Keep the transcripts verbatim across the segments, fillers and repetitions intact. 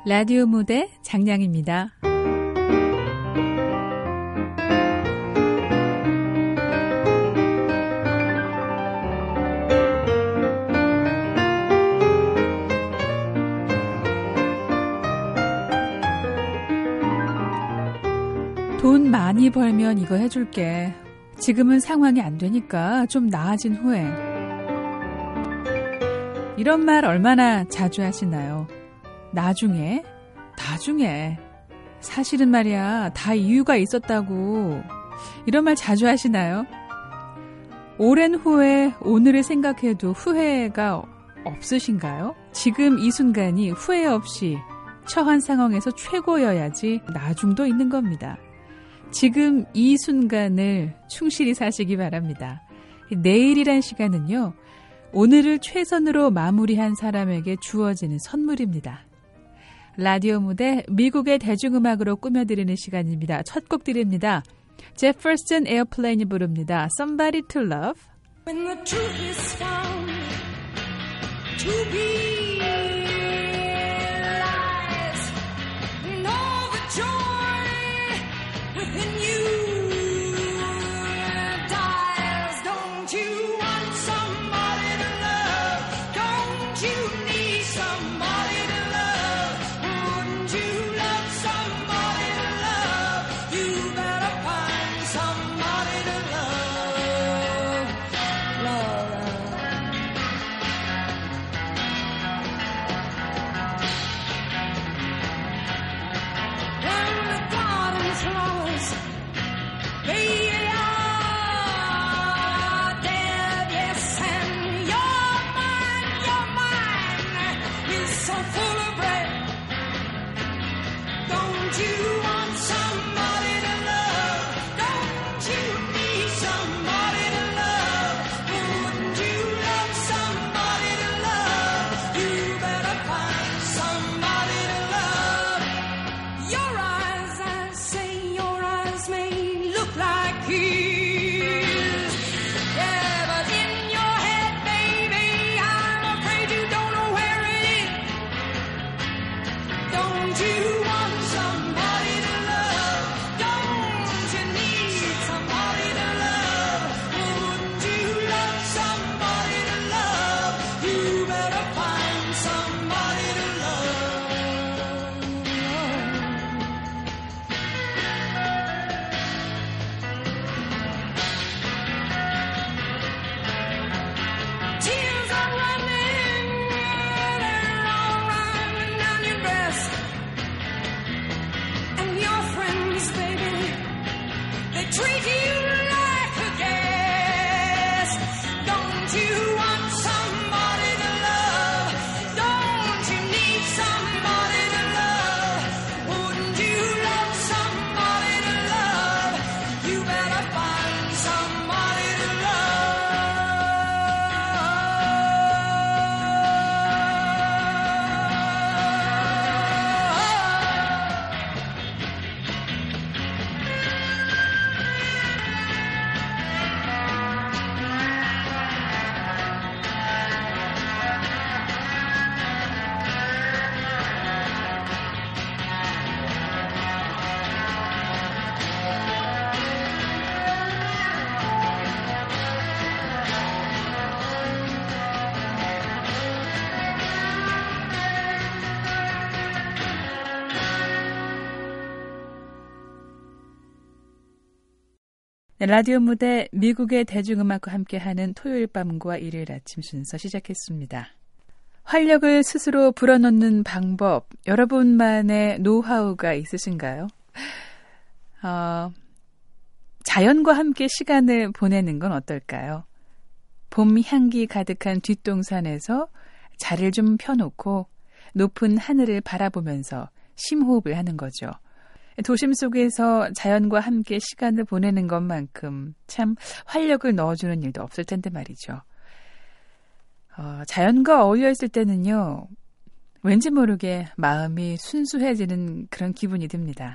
라디오 무대 장량입니다. 돈 많이 벌면 이거 해줄게. 지금은 상황이 안 되니까 좀 나아진 후에. 이런 말 얼마나 자주 하시나요? 나중에, 나중에. 사실은 말이야, 다 이유가 있었다고. 이런 말 자주 하시나요? 오랜 후에 오늘을 생각해도 후회가 없으신가요? 지금 이 순간이 후회 없이 처한 상황에서 최고여야지 나중도 있는 겁니다. 지금 이 순간을 충실히 사시기 바랍니다. 내일이란 시간은요, 오늘을 최선으로 마무리한 사람에게 주어지는 선물입니다. 라디오 무대 미국의 대중음악으로 꾸며드리는 시간입니다. 첫 곡 드립니다. 제퍼슨 에어플레인이 부릅니다. Somebody to Love. When the truth is found to be lies, and all the joy within you dies. Don't you want somebody to love? Don't you need somebody to love? Wouldn't you love somebody to love? You better find somebody to love. Love. When the garden's flowers, they are dead, yes, and your mind, your mind is so full of bread. Don't you want somebody to love? Don't you need somebody to love? Wouldn't you love somebody to love? You better find somebody to love. Your eyes, I say, your eyes may look like his. Yeah, but in your head, baby, I'm afraid you don't know where it is. Don't you want somebody to love? Don't you need somebody to love? Wouldn't you love somebody to love? You better find somebody to love. Tears are running, they're all running down your breast. And your friends, baby, they treat you like a guest. Don't you want somebody to love? Don't you need somebody to love? Wouldn't you love somebody to love? You better find somebody to 라디오 무대 미국의 대중음악과 함께하는 토요일 밤과 일요일 아침 순서 시작했습니다. 활력을 스스로 불어넣는 방법, 여러분만의 노하우가 있으신가요? 어, 자연과 함께 시간을 보내는 건 어떨까요? 봄 향기 가득한 뒷동산에서 자리를 좀 펴놓고 높은 하늘을 바라보면서 심호흡을 하는 거죠. 도심 속에서 자연과 함께 시간을 보내는 것만큼 참 활력을 넣어주는 일도 없을 텐데 말이죠. 어, 자연과 어울려 있을 때는요, 왠지 모르게 마음이 순수해지는 그런 기분이 듭니다.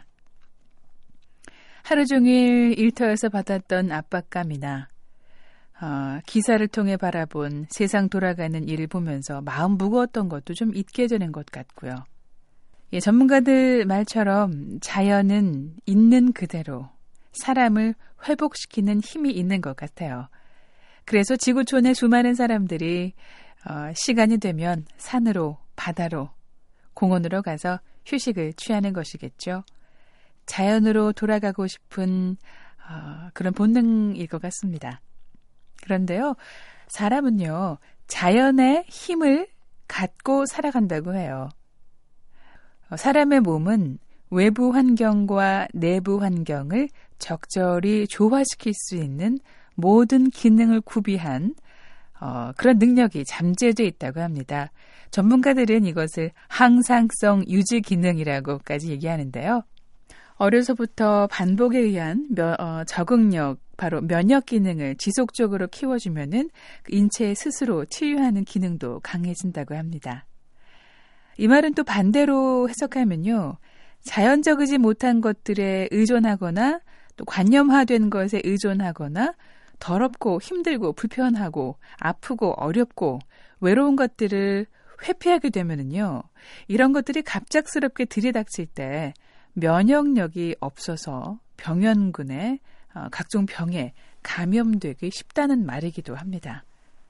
하루 종일 일터에서 받았던 압박감이나 어, 기사를 통해 바라본 세상 돌아가는 일을 보면서 마음 무거웠던 것도 좀 잊게 되는 것 같고요. 예, 전문가들 말처럼 자연은 있는 그대로 사람을 회복시키는 힘이 있는 것 같아요. 그래서 지구촌의 수많은 사람들이 어, 시간이 되면 산으로, 바다로, 공원으로 가서 휴식을 취하는 것이겠죠. 자연으로 돌아가고 싶은 어, 그런 본능일 것 같습니다. 그런데요, 사람은요, 자연의 힘을 갖고 살아간다고 해요. 사람의 몸은 외부 환경과 내부 환경을 적절히 조화시킬 수 있는 모든 기능을 구비한 어, 그런 능력이 잠재되어 있다고 합니다. 전문가들은 이것을 항상성 유지 기능이라고까지 얘기하는데요. 어려서부터 반복에 의한 며, 어, 적응력, 바로 면역 기능을 지속적으로 키워주면은 인체 스스로 치유하는 기능도 강해진다고 합니다. 이 말은 또 반대로 해석하면요, 자연적이지 못한 것들에 의존하거나 또 관념화된 것에 의존하거나 더럽고 힘들고 불편하고 아프고 어렵고 외로운 것들을 회피하게 되면은요, 이런 것들이 갑작스럽게 들이닥칠 때 면역력이 없어서 병원군에 어, 각종 병에 감염되기 쉽다는 말이기도 합니다.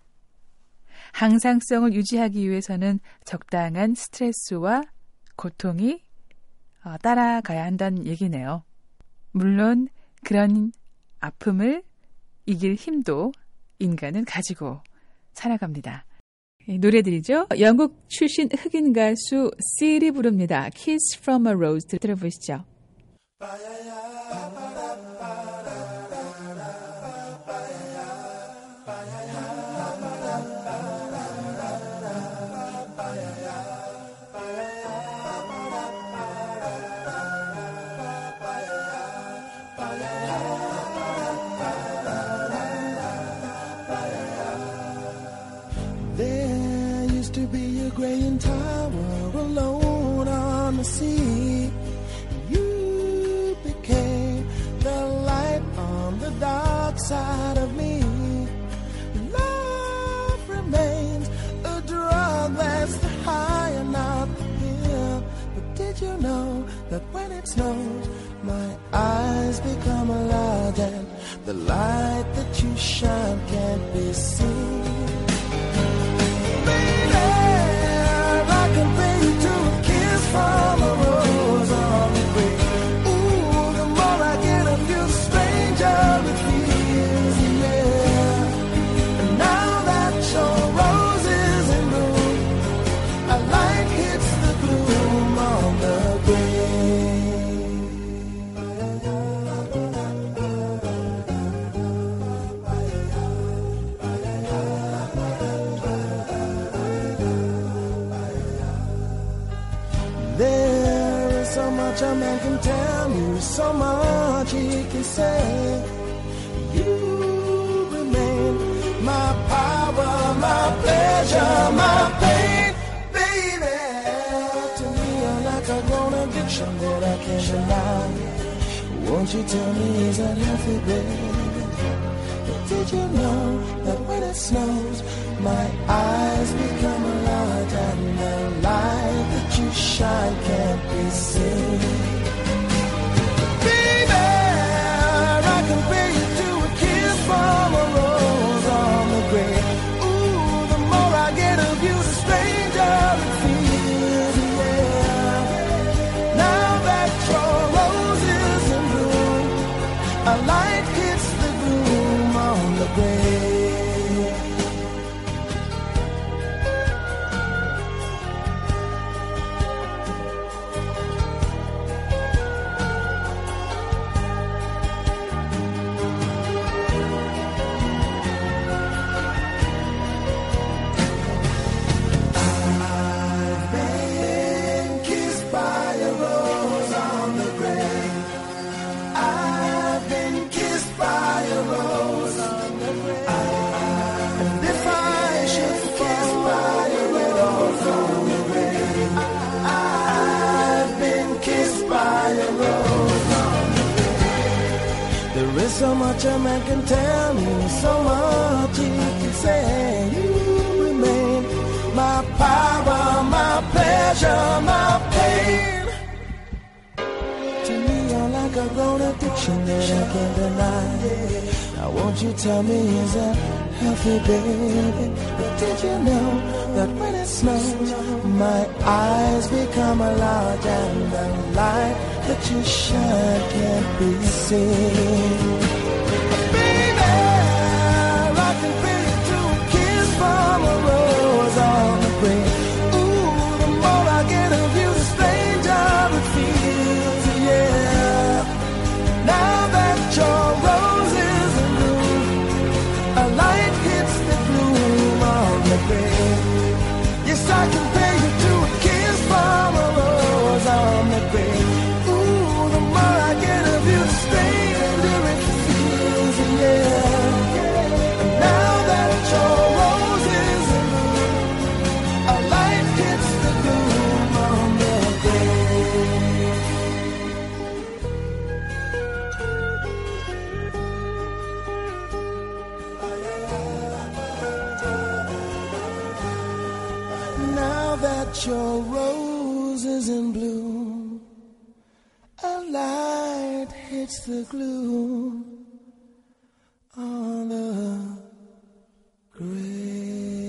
항상성을 유지하기 위해서는 적당한 스트레스와 고통이 어, 따라가야 한다는 얘기네요. 물론 그런 아픔을 이길 힘도 인간은 가지고 살아갑니다. 노래들이죠. 영국 출신 흑인 가수 Cyr이 부릅니다. Kiss from a Rose 들어보시죠. Graying tower alone on the sea. You became the light on the dark side of me. Love remains a drug that's the high and not the pill. But did you know that when it snows, my eyes become a lot, and the light that you shine can't be seen? From a rose on the grave. Ooh, the more I get of you, the stranger it feels, yeah. And now that your rose is in bloom, a light hits the gloom on the grave. There is so much a man can tell you, so much he can say. You remain my power, my pleasure, my pain, baby. To me, you're like a grown addiction that I can't deny. Won't you tell me, is that healthy, baby? But did you know that when it snows, my eyes become a light, and the light that you shine can't be seen? Baby, I compare you to a kiss from a rose on the grave. Ooh, the more I get of you, the stranger it feels, yeah. Now that your rose is in bloom, a light hits the gloom on the grave. There is so much a man can tell me, so much he can say. You remain my power, my pleasure, my pain. addiction that I can't deny. Now won't you tell me, is that healthy, baby? But did you know that when it snows, my eyes become a large and the light that you shine can't be seen? Baby, I can feel you to a kiss from a rose on the grave. Ooh, the more I get of you, the stranger it feels, yeah. Now that your rose is in bloom, a light hits the gloom on the grave. Yes, I can pay you to a kiss from a rose on the grave. Ooh, the more I get of you, the stranger it feels, yeah. Now that your rose is in bloom, a light hits the gloom on the grave. Now that your rose is in bloom, a light hits the gloom on the grave.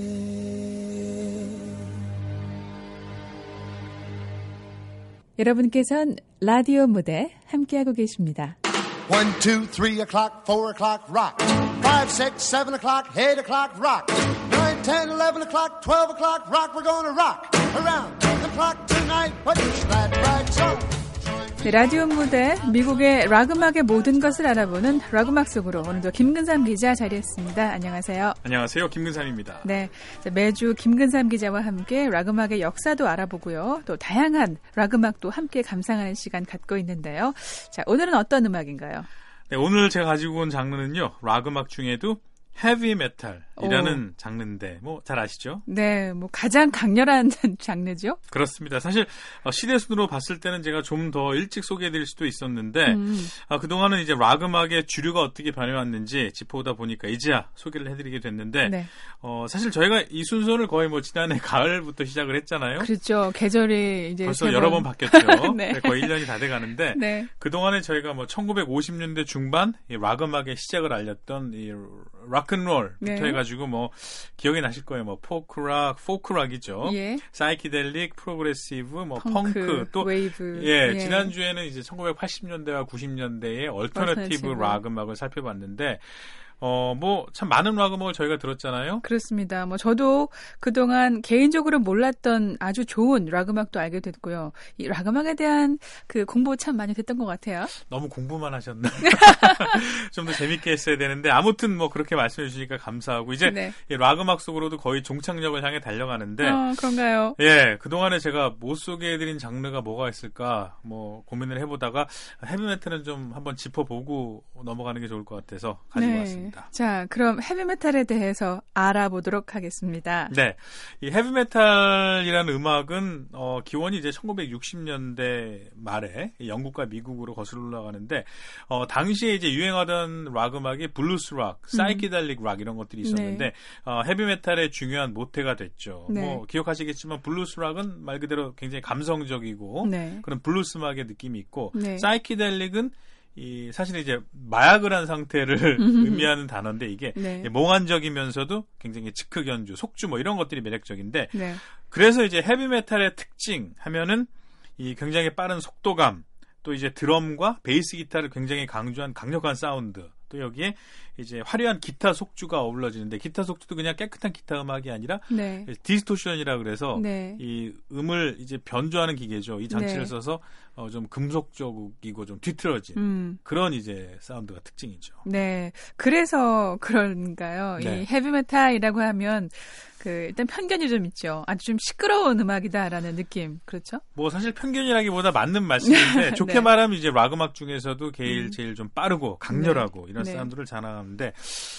여러분께서는 라디오 무대 함께하고 계십니다. One, two, three o'clock, four o'clock, rock. Five, six, seven o'clock, eight o'clock, rock. Nine, ten, eleven o'clock, twelve o'clock, rock. We're gonna rock around the clock tonight. Put that right song. 네, 라디오 무대 미국의 락 음악의 모든 것을 알아보는 락 음악 속으로 오늘도 김근삼 기자 자리했습니다. 안녕하세요. 안녕하세요. 김근삼입니다. 네, 매주 김근삼 기자와 함께 락 음악의 역사도 알아보고요. 또 다양한 락 음악도 함께 감상하는 시간 갖고 있는데요. 자, 오늘은 어떤 음악인가요? 네, 오늘 제가 가지고 온 장르는요. 락 음악 중에도 헤비 메탈이라는 오. 장르인데 뭐 잘 아시죠? 네, 뭐 가장 강렬한 장르죠. 그렇습니다. 사실 시대 순으로 봤을 때는 제가 좀 더 일찍 소개해드릴 수도 있었는데 음. 아, 그동안은 이제 락 음악의 주류가 어떻게 변해왔는지 짚어오다 보니까 이제야 소개를 해드리게 됐는데 네. 어, 사실 저희가 이 순서를 거의 뭐 지난해 가을부터 시작을 했잖아요. 그렇죠. 계절이 이제 벌써 여러 번 바뀌었죠. 네. 네, 거의 일 년이 다 돼가는데 네. 그동안에 저희가 뭐 천구백오십 년대 중반 이 락 음악의 시작을 알렸던 이 락앤롤부터 네. 해가지고 뭐 기억이 나실 거예요. 뭐 포크락, 포크락이죠. 예. 사이키델릭, 프로그레시브, 뭐 펑크, 펑크 또 웨이브. 예, 예, 지난주에는 이제 천구백팔십 년대와 구십 년대의 얼터너티브 락 음악을 살펴봤는데 어, 뭐, 참 많은 락 음악을 저희가 들었잖아요. 그렇습니다. 뭐, 저도 그동안 개인적으로 몰랐던 아주 좋은 락 음악도 알게 됐고요. 이 락 음악에 대한 그 공부 참 많이 됐던 것 같아요. 너무 공부만 하셨나? 좀 더 재밌게 했어야 되는데, 아무튼 뭐, 그렇게 말씀해 주시니까 감사하고, 이제 네. 이 락 음악 속으로도 거의 종착역을 향해 달려가는데, 어, 그런가요? 예, 그동안에 제가 못 소개해드린 장르가 뭐가 있을까, 뭐, 고민을 해보다가, 헤비메탈은 좀 한번 짚어보고 넘어가는 게 좋을 것 같아서 가지고 네. 왔습니다. 자, 그럼 헤비메탈에 대해서 알아보도록 하겠습니다. 네, 이 헤비메탈이라는 음악은 어, 기원이 이제 천구백육십 년대 말에 영국과 미국으로 거슬러 올라가는데 어, 당시에 이제 유행하던 락 음악이 블루스 락, 사이키델릭 음. 락 이런 것들이 있었는데 네. 어, 헤비메탈의 중요한 모태가 됐죠. 네. 뭐 기억하시겠지만 블루스 락은 말 그대로 굉장히 감성적이고 네. 그런 블루스 음악의 느낌이 있고 네. 사이키델릭은 이 사실 이제 마약을 한 상태를 의미하는 단어인데 이게 네. 몽환적이면서도 굉장히 즉흥 연주, 속주 뭐 이런 것들이 매력적인데 네. 그래서 이제 헤비메탈의 특징 하면은 이 굉장히 빠른 속도감 또 이제 드럼과 베이스 기타를 굉장히 강조한 강력한 사운드 또 여기에 이제 화려한 기타 속주가 어우러지는데 기타 속주도 그냥 깨끗한 기타 음악이 아니라 네. 디스토션이라 그래서 네. 이 음을 이제 변조하는 기계죠. 이 장치를 네. 써서 어 좀 금속적이고 좀 뒤틀어진 음. 그런 이제 사운드가 특징이죠. 네, 그래서 그런가요? 네. 이 헤비메탈이라고 하면 그 일단 편견이 좀 있죠. 아주 좀 시끄러운 음악이다라는 느낌, 그렇죠? 뭐 사실 편견이라기보다 맞는 말씀인데 좋게 네. 말하면 이제 락 음악 중에서도 제일 음. 제일 좀 빠르고 강렬하고 네. 이런 네. 사운드를 자랑하는데.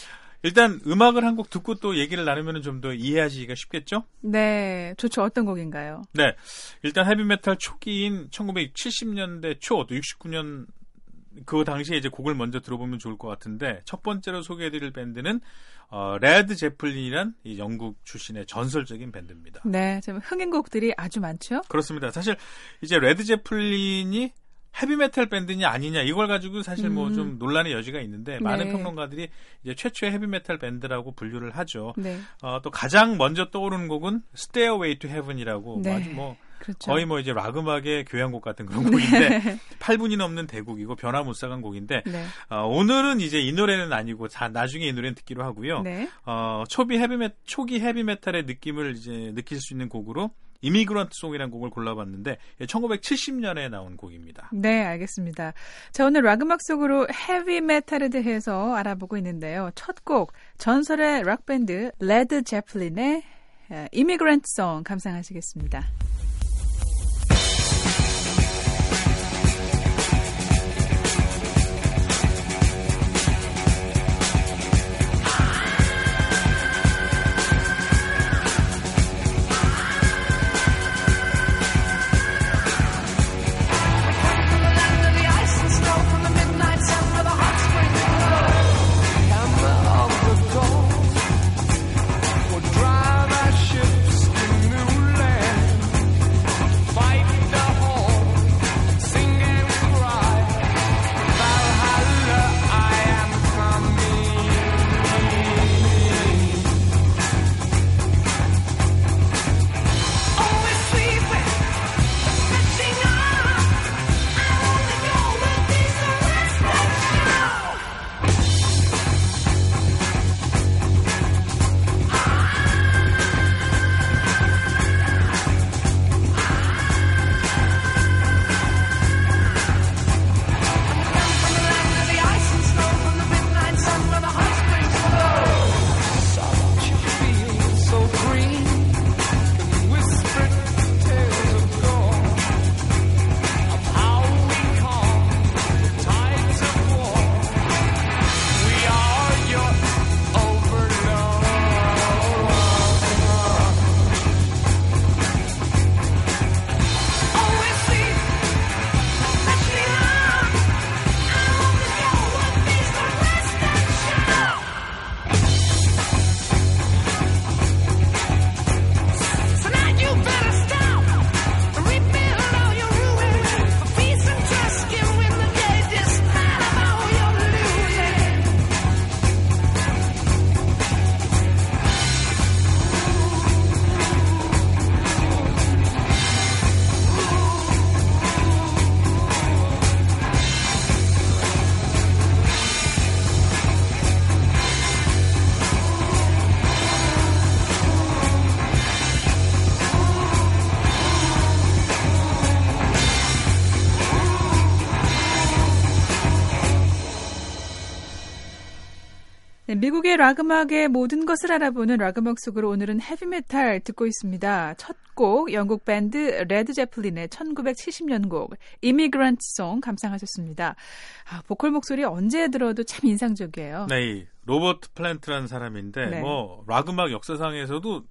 일단 음악을 한 곡 듣고 또 얘기를 나누면 좀 더 이해하시기가 쉽겠죠? 네, 좋죠. 어떤 곡인가요? 네, 일단 헤비메탈 초기인 천구백칠십 년대 초, 또 육십구 년 그 당시에 이제 곡을 먼저 들어보면 좋을 것 같은데 첫 번째로 소개해드릴 밴드는 어, 레드 제플린이란 이 영국 출신의 전설적인 밴드입니다. 네, 좀 흥행곡들이 아주 많죠? 그렇습니다. 사실 이제 레드 제플린이 헤비메탈 밴드냐 아니냐 이걸 가지고 사실 뭐 음. 좀 논란의 여지가 있는데 많은 네. 평론가들이 이제 최초의 헤비메탈 밴드라고 분류를 하죠. 네. 어, 또 가장 먼저 떠오르는 곡은 Stairway to Heaven이라고 네. 아주 뭐 그렇죠. 거의 뭐 이제 락 음악의 교향곡 같은 그런 곡인데 팔 분이 넘는 대곡이고 변화무쌍한 곡인데 네. 어, 오늘은 이제 이 노래는 아니고 다 나중에 이 노래는 듣기로 하고요. 네. 어, 초기 헤비메 초기 헤비메탈의 느낌을 이제 느낄 수 있는 곡으로 이미그런트 송이라는 곡을 골라봤는데 천구백칠십 년에 나온 곡입니다. 네, 알겠습니다. 자, 오늘 락 음악 속으로 헤비 메탈에 대해서 알아보고 있는데요. 첫 곡, 전설의 락밴드 레드 제플린의 이미그런트 송 감상하시겠습니다. Drive our ships in new land. 네, 미국의 락 음악의 모든 것을 알아보는 락 음악 속으로 오늘은 헤비메탈 듣고 있습니다. 첫 곡 영국 밴드 레드 제플린의 천구백칠십 년 곡 Immigrant Song 감상하셨습니다. 아, 보컬 목소리 언제 들어도 참 인상적이에요. 네, 로버트 플랜트라는 사람인데 네. 뭐 락 음악 역사상에서도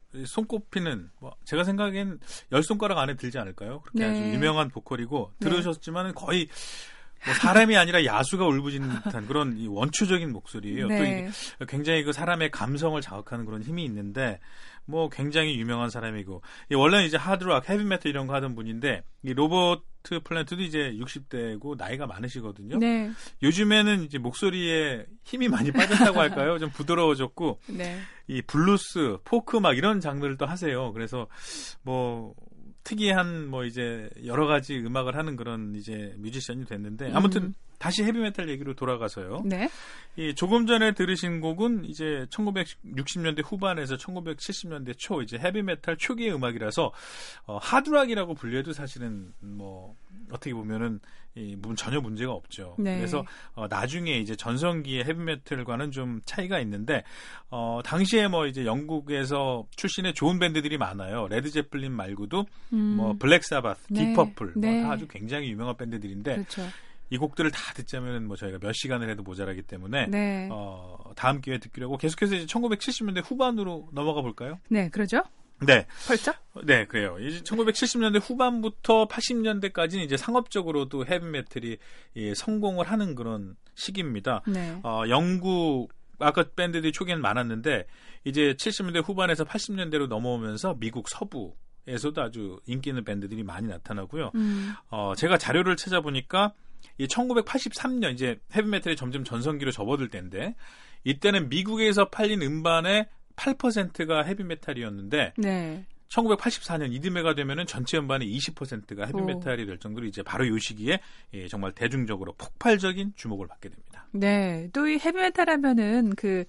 손꼽히는 뭐 제가 생각엔 열 손가락 안에 들지 않을까요? 그렇게 네. 아주 유명한 보컬이고 네. 들으셨지만은 거의 뭐 사람이 아니라 야수가 울부짖는 듯한 그런 이 원초적인 목소리예요. 네. 또 이게 굉장히 그 사람의 감성을 자극하는 그런 힘이 있는데 뭐 굉장히 유명한 사람이고 이 원래는 이제 하드락, 헤비메탈 이런 거 하던 분인데 이 로버트 플랜트도 이제 육십 대고 나이가 많으시거든요. 네. 요즘에는 이제 목소리에 힘이 많이 빠졌다고 할까요? 좀 부드러워졌고 네. 이 블루스, 포크 막 이런 장르를 또 하세요. 그래서 뭐 특이한 뭐 이제 여러 가지 음악을 하는 그런 이제 뮤지션이 됐는데 아무튼 음. 다시 헤비메탈 얘기로 돌아가서요. 네. 이 조금 전에 들으신 곡은 이제 천구백육십 년대 후반에서 천구백칠십 년대 초 이제 헤비메탈 초기의 음악이라서 어, 하드락이라고 불려도 사실은 뭐 어떻게 보면은 이 문 전혀 문제가 없죠. 네. 그래서 어, 나중에 이제 전성기의 헤비메탈과는 좀 차이가 있는데 어, 당시에 뭐 이제 영국에서 출신의 좋은 밴드들이 많아요. 레드 제플린 말고도 음. 뭐 블랙 사바스, 네. 디퍼플 뭐 네. 다 아주 굉장히 유명한 밴드들인데 그렇죠. 이 곡들을 다 듣자면 뭐 저희가 몇 시간을 해도 모자라기 때문에 네. 어, 다음 기회에 듣기로 하고 계속해서 이제 천구백칠십 년대 후반으로 넘어가 볼까요? 네, 그러죠. 네. 펄쩍? 네, 그래요. 이제 천구백칠십 년대 후반부터 팔십 년대까지는 이제 상업적으로도 헤비메탈이 예, 성공을 하는 그런 시기입니다. 네. 어, 영국 아까 밴드들이 초기에는 많았는데 이제 칠십 년대 후반에서 팔십 년대로 넘어오면서 미국 서부 미국에서도 아주 인기 있는 밴드들이 많이 나타나고요. 음. 어, 제가 자료를 찾아보니까 이 천구백팔십삼 년 이제 헤비메탈이 점점 전성기로 접어들 때인데 이때는 미국에서 팔린 음반의 팔 퍼센트가 헤비메탈이었는데 네. 천구백팔십사 년 이듬해가 되면은 전체 음반의 이십 퍼센트가 헤비메탈이 될 정도로 이제 바로 이 시기에 예, 정말 대중적으로 폭발적인 주목을 받게 됩니다. 네. 또 이 헤비메탈 하면은 그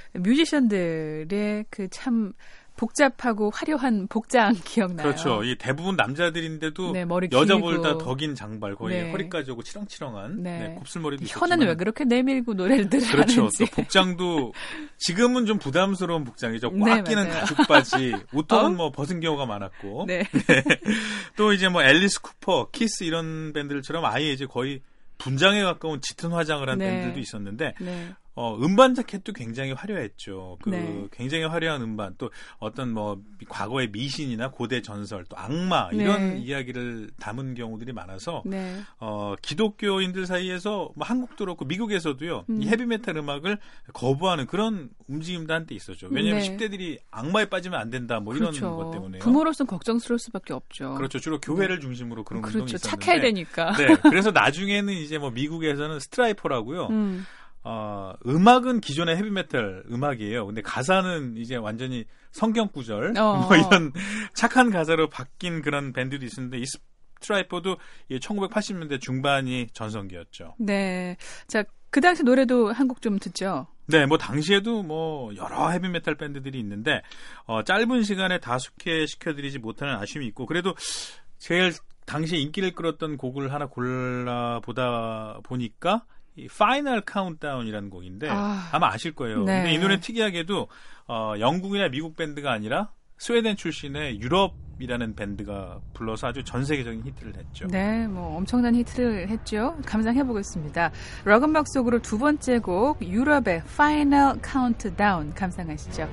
뮤지션들의 그 참 복잡하고 화려한 복장 기억나요. 그렇죠. 이 대부분 남자들인데도 네, 머리 여자보다 길고. 더 긴 장발 거의 네. 허리까지 오고 치렁치렁한 네. 네, 곱슬머리도 혀는 있었지만 왜 그렇게 내밀고 노래를 그렇죠. 하는지. 또 복장도 지금은 좀 부담스러운 복장이죠. 꽉 네, 끼는 맞아요. 가죽 바지, 옷통은 어? 뭐 벗은 경우가 많았고 네. 또 이제 뭐 앨리스 쿠퍼, 키스 이런 밴드들처럼 아예 이제 거의 분장에 가까운 짙은 화장을 한 네. 밴드들도 있었는데 네. 어, 음반 자켓도 굉장히 화려했죠. 그 네. 굉장히 화려한 음반 또 어떤 뭐 과거의 미신이나 고대 전설 또 악마 이런 네. 이야기를 담은 경우들이 많아서 네. 어, 기독교인들 사이에서 뭐 한국도 그렇고 미국에서도요. 음. 이 헤비메탈 음악을 거부하는 그런 움직임도 한때 있었죠. 왜냐하면 네. 십 대들이 악마에 빠지면 안 된다 뭐 이런 그렇죠. 것 때문에요. 부모로서는 걱정스러울 수밖에 없죠. 그렇죠. 주로 교회를 중심으로 그런 운동이 그렇죠. 있었는데 착해야 되니까. 네. 그래서 나중에는 이제 뭐 미국에서는 스트라이퍼라고요. 음. 어, 음악은 기존의 헤비메탈 음악이에요. 근데 가사는 이제 완전히 성경 구절 어. 뭐 이런 착한 가사로 바뀐 그런 밴드도 있었는데 이 스트라이퍼도 이 천구백팔십 년대 중반이 전성기였죠. 네. 자, 그 당시 노래도 한 곡 좀 듣죠. 네, 뭐 당시에도 뭐 여러 헤비메탈 밴드들이 있는데 어, 짧은 시간에 다 소개시켜드리지 못하는 아쉬움이 있고 그래도 제일 당시 인기를 끌었던 곡을 하나 골라보다 보니까 이 파이널 카운트다운이라는 곡인데 아, 아마 아실 거예요. 네. 근데 이 노래 특이하게도 어, 영국이나 미국 밴드가 아니라 스웨덴 출신의 유럽이라는 밴드가 불러서 아주 전 세계적인 히트를 했죠. 네, 뭐 엄청난 히트를 했죠. 감상해 보겠습니다. 락음악 속으로 두 번째 곡 유럽의 Final Countdown 감상하시죠.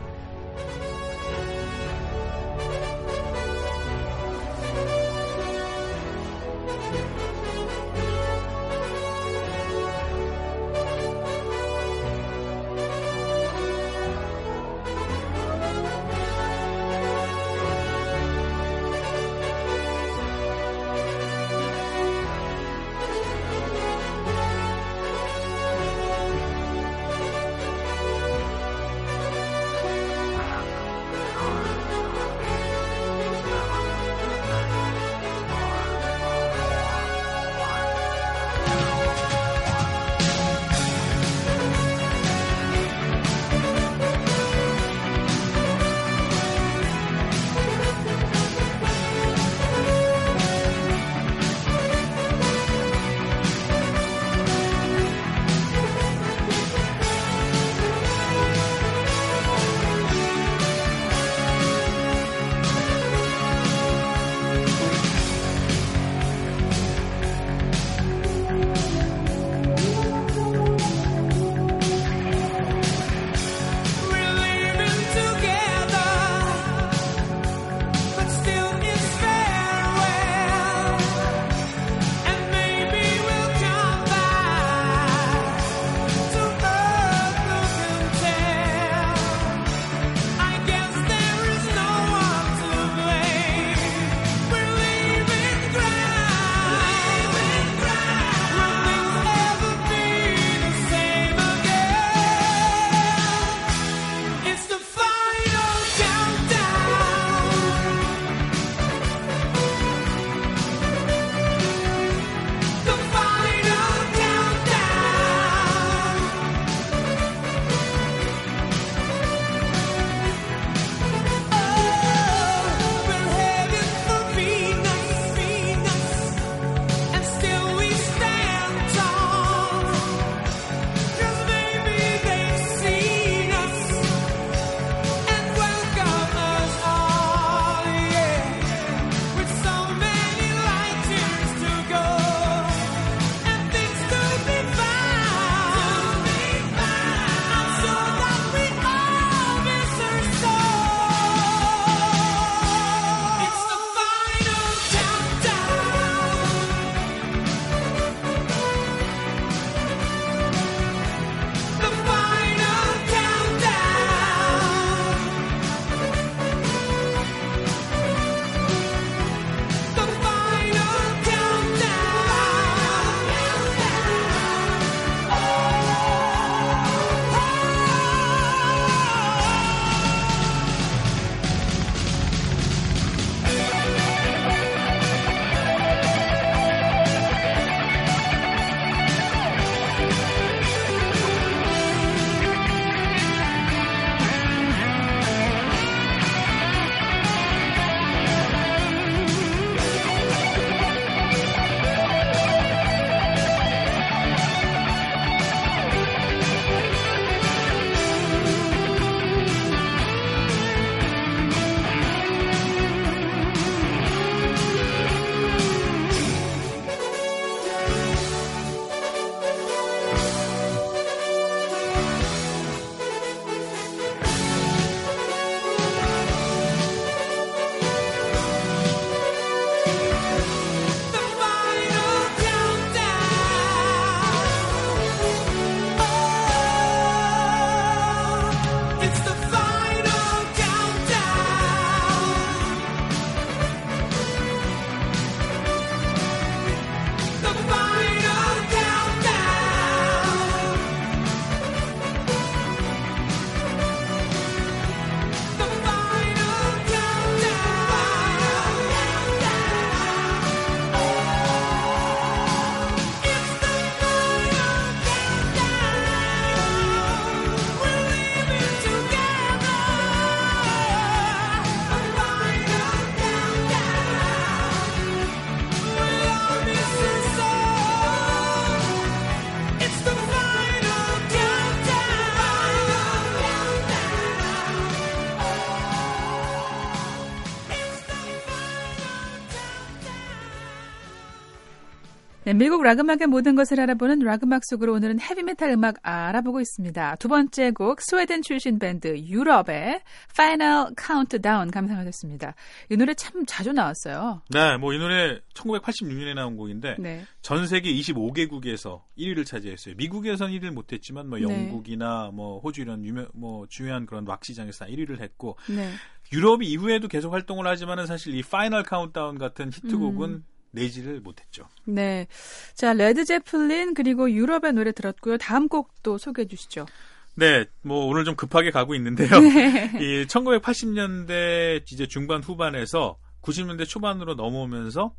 네, 미국 락 음악의 모든 것을 알아보는 락 음악 속으로 오늘은 헤비메탈 음악 알아보고 있습니다. 두 번째 곡 스웨덴 출신 밴드 유럽의 Final Countdown 감상하셨습니다. 이 노래 참 자주 나왔어요. 네, 뭐 이 노래 천구백팔십육 년에 나온 곡인데 네. 전 세계 이십오 개국에서 일 위를 차지했어요. 미국에서는 일 위를 못했지만 뭐 영국이나 네. 뭐 호주 이런 유명 뭐 중요한 그런 락 시장에서 일 위를 했고 네. 유럽이 이후에도 계속 활동을 하지만은 사실 이 Final Countdown 같은 히트곡은 음. 내지를 못했죠. 네. 자, 레드 제플린 그리고 유럽의 노래 들었고요. 다음 곡도 소개해 주시죠. 네, 뭐 오늘 좀 급하게 가고 있는데요. 네. 이 천구백팔십 년대 이제 중반 후반에서 구십 년대 초반으로 넘어오면서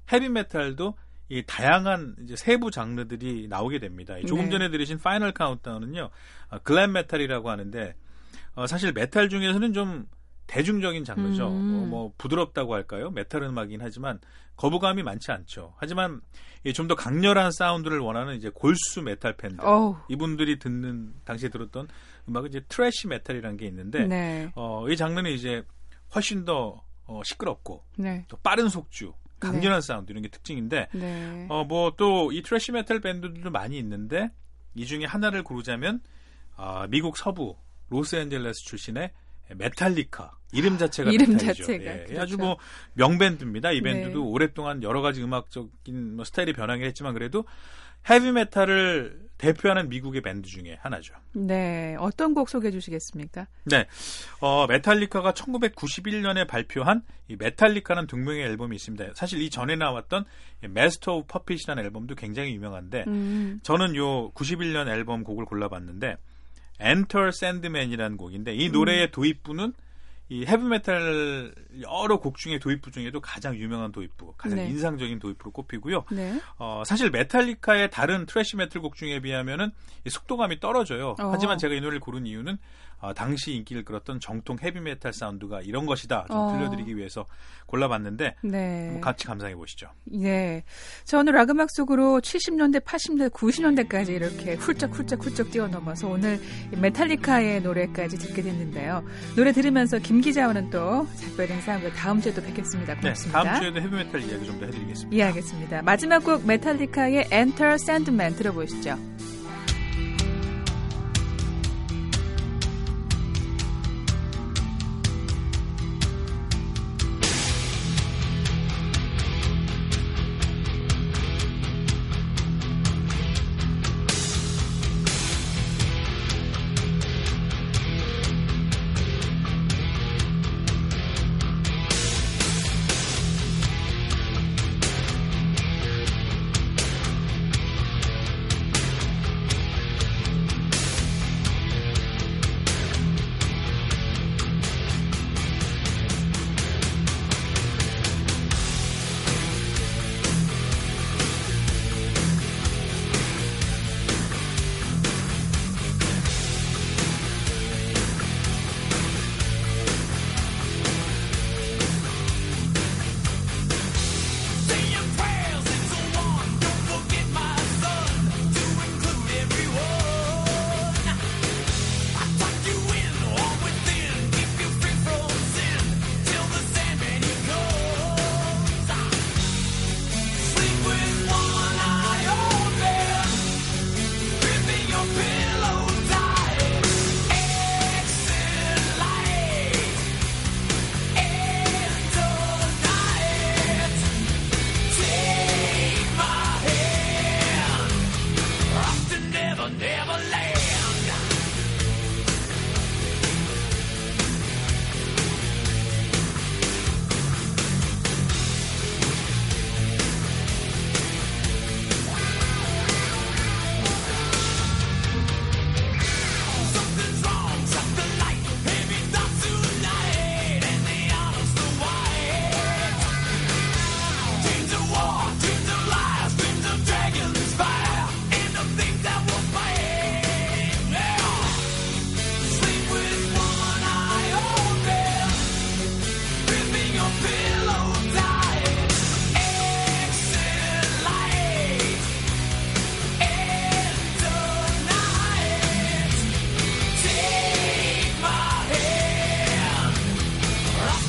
헤비메탈도 이 다양한 이제 세부 장르들이 나오게 됩니다. 이 조금 네. 전에 들으신 파이널 카운트다운은요, 어, 글램 메탈이라고 하는데 어, 사실 메탈 중에서는 좀 대중적인 장르죠. 음. 어, 뭐 부드럽다고 할까요? 메탈 음악이긴 하지만 거부감이 많지 않죠. 하지만 좀 더 강렬한 사운드를 원하는 이제 골수 메탈 팬들, 어우. 이분들이 듣는 당시에 들었던 음악은 이제 트래시 메탈이라는 게 있는데, 네. 어, 이 장르는 이제 훨씬 더 어, 시끄럽고 네. 또 빠른 속주, 강렬한 사운드 이런 게 특징인데, 네. 어, 뭐 또 이 트래시 메탈 밴드들도 많이 있는데 이 중에 하나를 고르자면 어, 미국 서부 로스앤젤레스 출신의 메탈리카 이름 자체가 이름 메탈이죠. 자체가, 예, 그렇죠. 아주 뭐 명밴드입니다. 이 밴드도 네. 오랫동안 여러 가지 음악적인 뭐 스타일이 변하긴 했지만 그래도 헤비 메탈을 대표하는 미국의 밴드 중에 하나죠. 네. 어떤 곡 소개해 주시겠습니까? 네, 어, 메탈리카가 천구백구십일 년에 발표한 이 메탈리카는 동명의 앨범이 있습니다. 사실 이 전에 나왔던 마스터 오브 퍼핏이라는 앨범도 굉장히 유명한데 음. 저는 요 구십일 년 앨범 곡을 골라봤는데 Enter Sandman이라는 곡인데 이 노래의 도입부는 이 헤비메탈 여러 곡 중에 도입부 중에도 가장 유명한 도입부, 가장 네. 인상적인 도입부로 꼽히고요. 네. 어, 사실 메탈리카의 다른 트래시 메탈 곡 중에 비하면은 이 속도감이 떨어져요. 어. 하지만 제가 이 노래를 고른 이유는 어, 당시 인기를 끌었던 정통 헤비메탈 사운드가 이런 것이다 좀 어. 들려드리기 위해서 골라봤는데 네. 한번 같이 감상해 보시죠. 네. 저 오늘 락 음악 속으로 칠십 년대, 팔십 년대, 구십 년대까지 이렇게 훌쩍 훌쩍 훌쩍 뛰어넘어서 오늘 메탈리카의 노래까지 듣게 됐는데요. 노래 들으면서 김 기자와는 또 작별 인사하고 다음 주에 또 뵙겠습니다. 네, 고맙습니다. 다음 주에도 헤비메탈 이야기 좀 더 해드리겠습니다. 이해하겠습니다. 마지막 곡 메탈리카의 Enter Sandman 들어보시죠.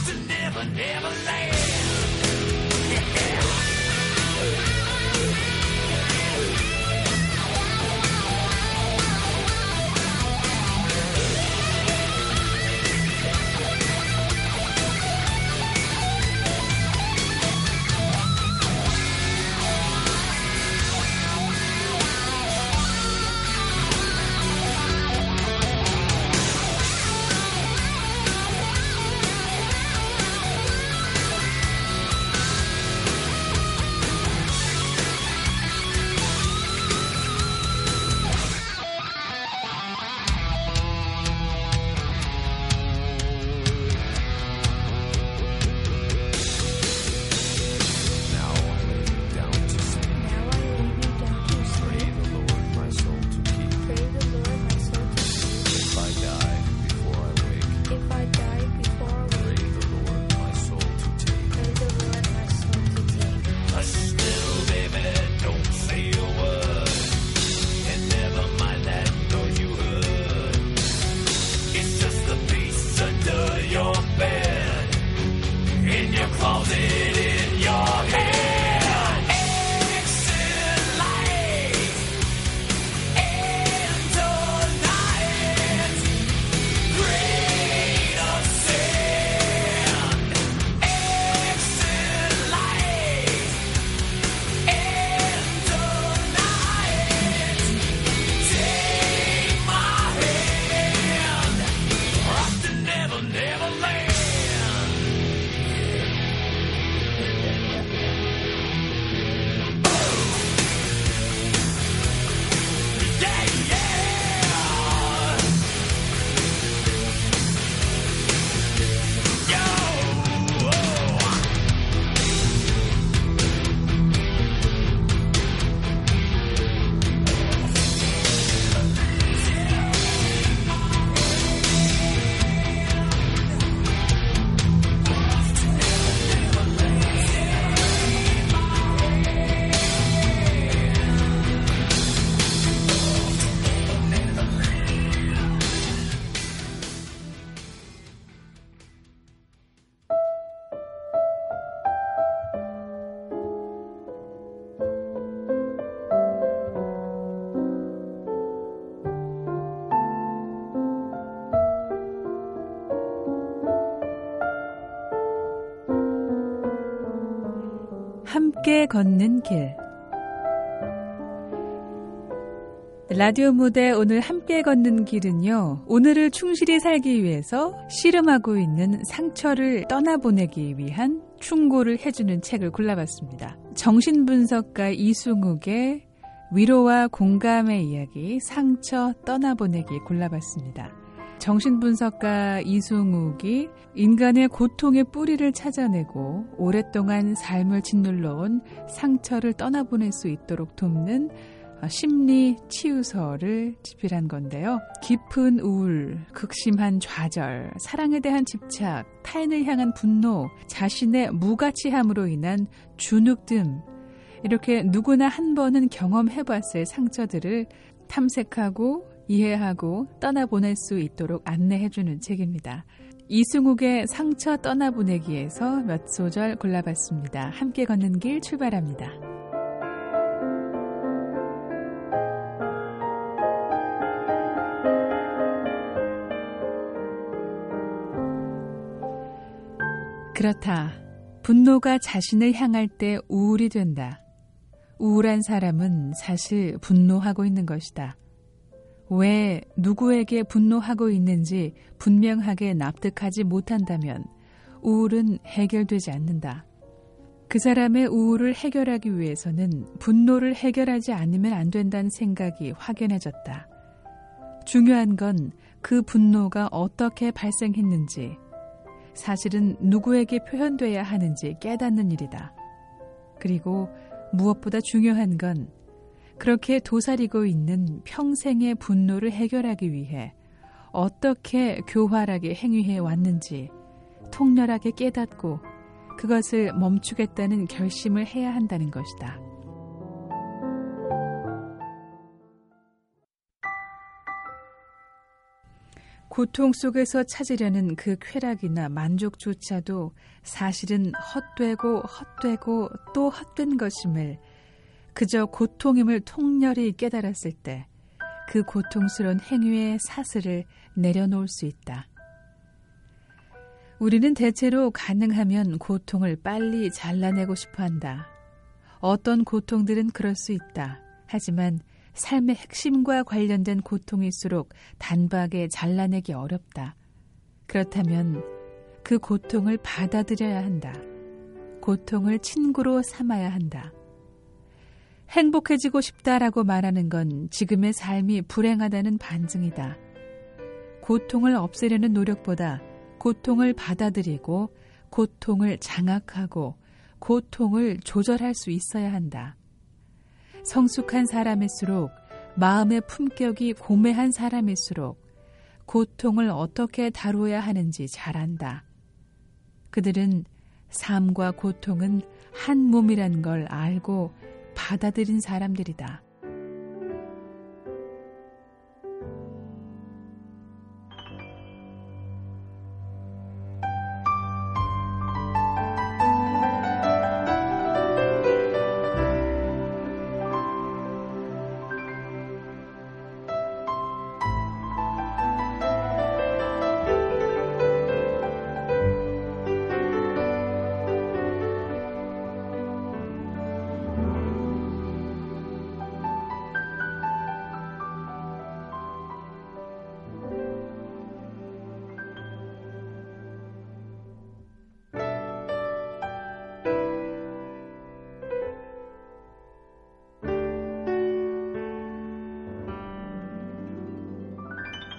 Never land. Cause it in your hand. Exit light. And tonight. Grain of sand. Exit light. And tonight. Take my hand. Rock the never, never land. Yeah, yeah. Yo. 함께 걷는 길. 라디오 무대 오늘 함께 걷는 길은요. 오늘을 충실히 살기 위해서 씨름하고 있는 상처를 떠나보내기 위한 충고를 해주는 책을 골라봤습니다. 정신분석가 이승욱의 위로와 공감의 이야기, 상처 떠나보내기 골라봤습니다. 정신분석가 이승욱이 인간의 고통의 뿌리를 찾아내고 오랫동안 삶을 짓눌러온 상처를 떠나보낼 수 있도록 돕는 심리 치유서를 집필한 건데요. 깊은 우울, 극심한 좌절, 사랑에 대한 집착, 타인을 향한 분노, 자신의 무가치함으로 인한 주눅듦, 이렇게 누구나 한 번은 경험해봤을 상처들을 탐색하고 이해하고 떠나보낼 수 있도록 안내해주는 책입니다. 이승욱의 상처 떠나보내기에서 몇 소절 골라봤습니다. 함께 걷는 길 출발합니다. 그렇다. 분노가 자신을 향할 때 우울이 된다. 우울한 사람은 사실 분노하고 있는 것이다. 왜 누구에게 분노하고 있는지 분명하게 납득하지 못한다면 우울은 해결되지 않는다. 그 사람의 우울을 해결하기 위해서는 분노를 해결하지 않으면 안 된다는 생각이 확연해졌다. 중요한 건 그 분노가 어떻게 발생했는지, 사실은 누구에게 표현돼야 하는지 깨닫는 일이다. 그리고 무엇보다 중요한 건 그렇게 도사리고 있는 평생의 분노를 해결하기 위해 어떻게 교활하게 행위해 왔는지 통렬하게 깨닫고 그것을 멈추겠다는 결심을 해야 한다는 것이다. 고통 속에서 찾으려는 그 쾌락이나 만족조차도 사실은 헛되고 헛되고 또 헛된 것임을 그저 고통임을 통렬히 깨달았을 때 그 고통스러운 행위의 사슬을 내려놓을 수 있다. 우리는 대체로 가능하면 고통을 빨리 잘라내고 싶어 한다. 어떤 고통들은 그럴 수 있다. 하지만 삶의 핵심과 관련된 고통일수록 단박에 잘라내기 어렵다. 그렇다면 그 고통을 받아들여야 한다. 고통을 친구로 삼아야 한다. 행복해지고 싶다라고 말하는 건 지금의 삶이 불행하다는 반증이다. 고통을 없애려는 노력보다 고통을 받아들이고 고통을 장악하고 고통을 조절할 수 있어야 한다. 성숙한 사람일수록, 마음의 품격이 고매한 사람일수록 고통을 어떻게 다루어야 하는지 잘 안다. 그들은 삶과 고통은 한 몸이란 걸 알고 받아들인 사람들이다.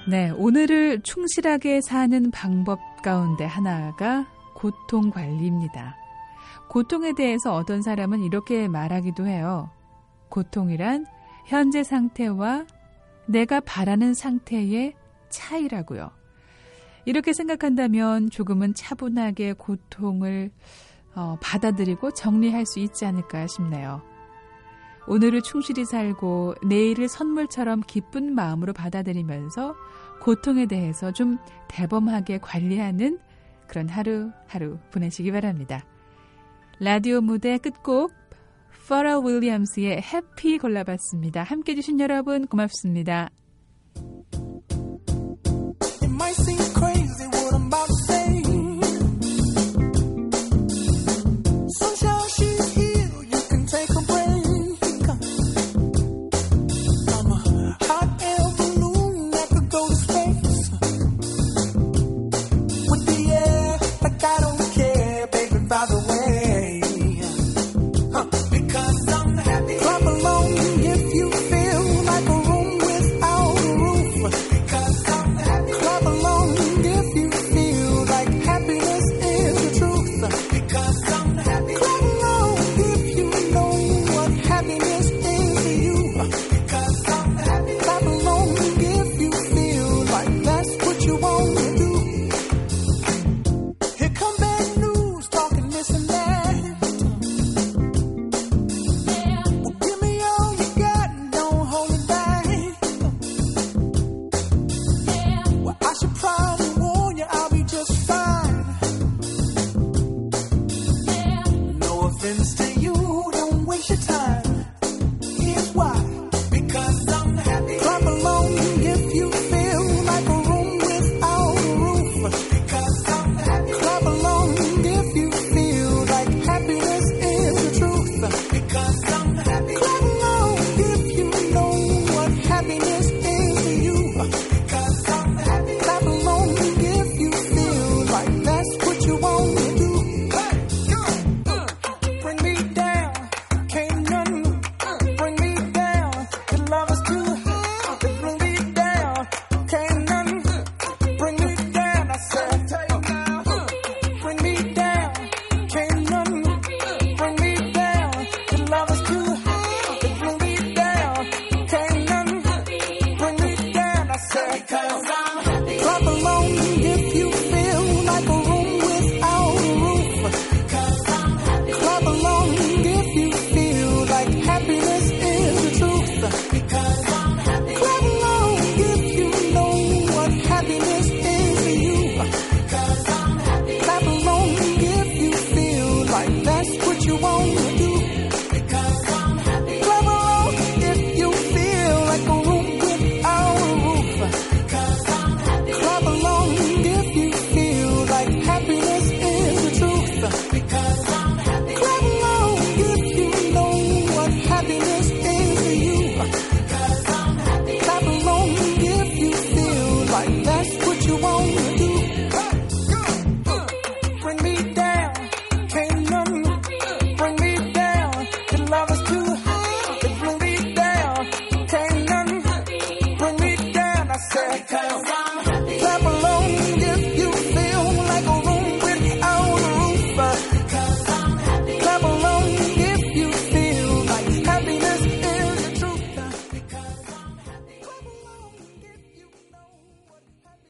네, 오늘을 충실하게 사는 방법 가운데 하나가 고통 관리입니다. 고통에 대해서 어떤 사람은 이렇게 말하기도 해요. 고통이란 현재 상태와 내가 바라는 상태의 차이라고요. 이렇게 생각한다면 조금은 차분하게 고통을 어, 받아들이고 정리할 수 있지 않을까 싶네요. 오늘을 충실히 살고 내일을 선물처럼 기쁜 마음으로 받아들이면서 고통에 대해서 좀 대범하게 관리하는 그런 하루하루 보내시기 바랍니다. 라디오 무대 끝곡 퍼럴 윌리엄스의 해피 골라봤습니다. 함께해 주신 여러분 고맙습니다. It might seem crazy what I'm about to say. Sunshine, she's here. You can take a break. I'm a hot air balloon that could go to space. With the air, like I don't care, baby, by the way. Huh. Because I'm happy. Clap along if you feel like a room without a roof. Because I'm happy. Clap along if you feel like happiness is the truth. Because I'm happy. Clap along if you know what happiness is to you. Because I'm happy. Clap along if you feel like that's what you want to do. Here come bad news, talking this and that. Well, give me all you got and don't hold it back. Well, I should probably warn you, I'll be just fine. No offense to you, don't waste your time. Here's why. Because I'm happy. Clap along if you feel like a room without a roof. Because I'm happy. Clap along if you feel like happiness is the truth. Because I'm happy. Clap along if you know what happiness is to you. Because I'm happy. Clap along if you feel like that's what you want to do. Bring me down, can't nothing bring me down. Your love is too high to bring me down. Can't nothing bring me down. I said, bring me down, can't nothing bring me down. Your love is too high to bring me down. Can't nothing bring me down. I said, because I'm happy. Clap along if you feel like a room without a roof. Because I'm happy. Clap along if you feel like happiness is the truth. Because I'm happy. Clap along if you know what happiness is to you. Because I'm happy. Clap along if you feel like that's what you want to do. Because I'm happy. Clap along if you feel like a room without a roof. Because I'm happy. Clap along if you feel like happiness is the truth. Because